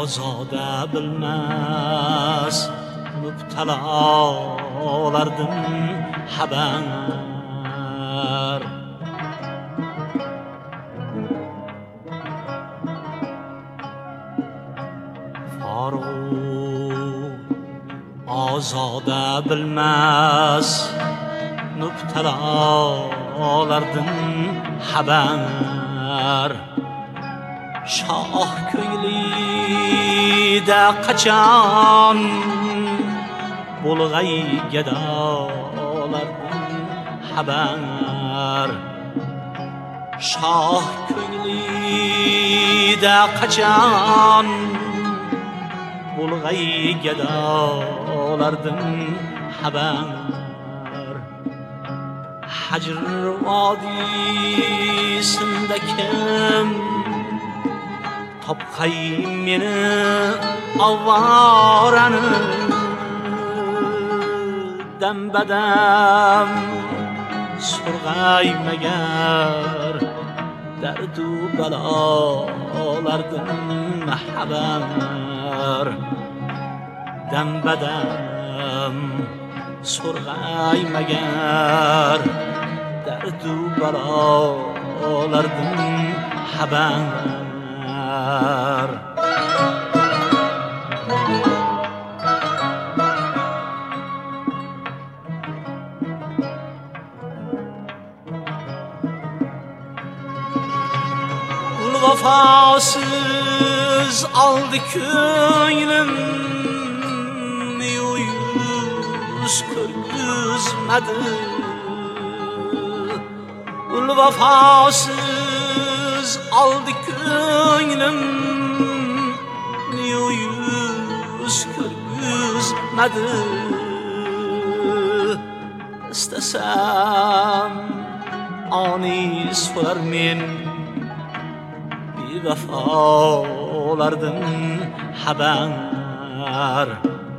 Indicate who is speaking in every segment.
Speaker 1: ozoda bilmas müptelalardan haber. Faruk ozoda bilmas müptelalardan haber. Şah ko'nglida qachon bulg'ay gadolardan haber. Şah ko'nglida qachon bulg'ay gadolardan haber. Hajr vodiysinda kim topqay meni avorani dambadam surg'ay magar dardu balolardan haber. Dambadam surg'ay magar dardu balolardan haber. Vafasız aldı ko'nglim yüz ko'zmadi. Vafasız aldı ko'nglim yüz ko'zmadi. İstesem anis bo'lar men vefalardan haber.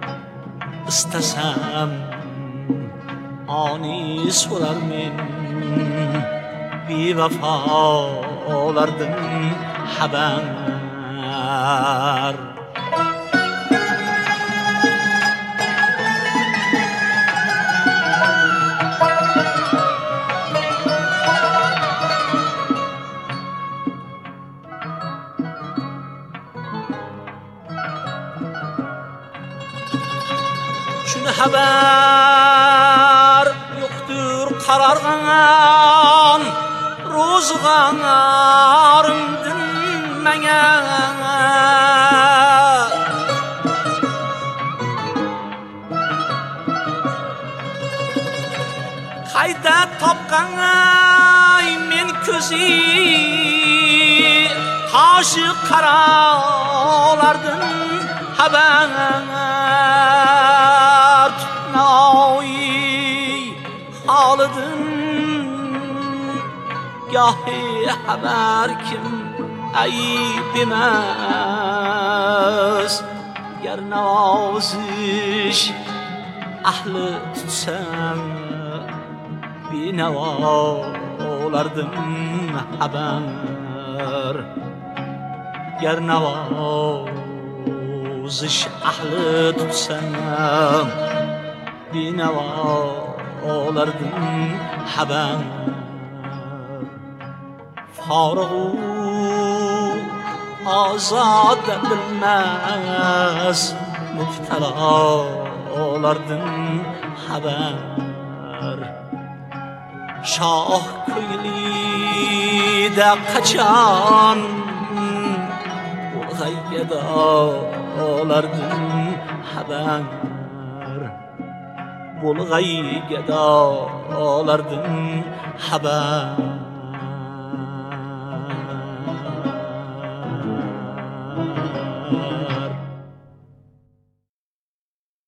Speaker 1: İstesem anis bo'lar men vefalardan haber. Şunu haber yoktur qarargan ro'zg'orimdan menga. Qayda topgan men ko'zi toshi qaralardan haber. Ağladım gahi haber kim ayıp demez. Ger navazish ahli tutsam binavolardan haber. Ger navazish ahli tutsam binavolardan haber. Faruk ozoda bilmas müptelalardan haber. Şah ko'nglida qachon bulg'ay gadolardan haber. Bulg'ay gadolardan haber.